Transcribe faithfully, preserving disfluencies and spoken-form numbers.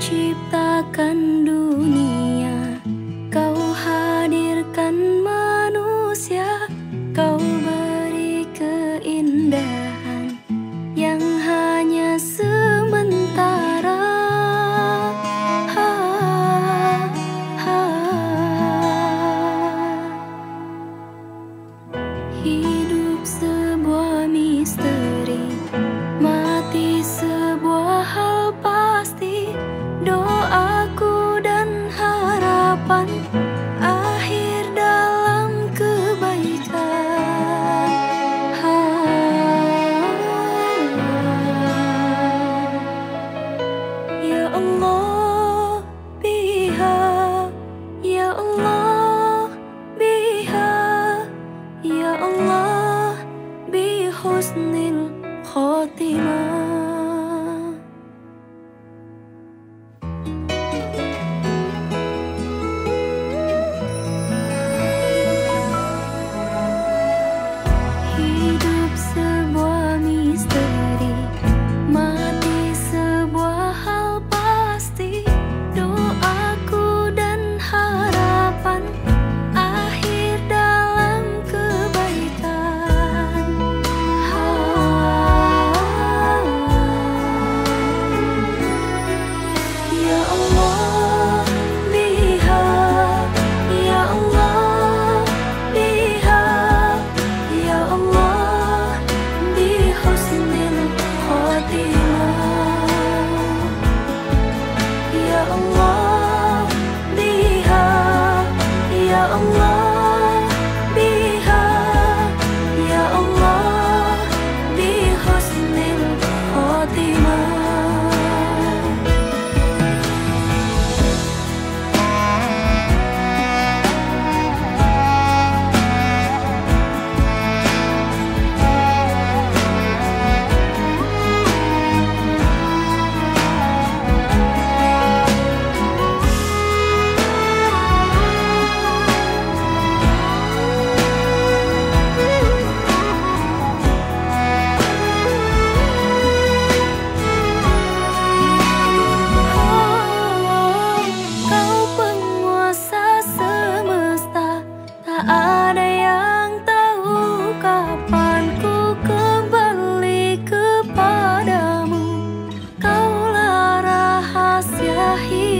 ciptakan dunia, Kau hadirkan manusia, Kau beri keindahan yang hanya sementara. Ha, ha. Hidup sebuah misteri, mati sebuah hal pasti. Doaku dan harapan akhir dalam kebaikan. Ha. Ya Allah, biha, ya Allah, biha, ya Allah, bi husnil khotimah. Hidup sebuah misteri, mati sebuah hal pasti. Doaku dan harapan akhir dalam kebaikan. Ha. Ya Allah, biha, ya Allah, biha, ya Allah, bi husnil khotimah. Ya Allah, biha, ya Allah, biha, ya Allah, bi husnil khotimah. Kau penguasa semesta, tak ada yang tahu kapan ku kembali kepadamu. Kaulah rahasia hidup.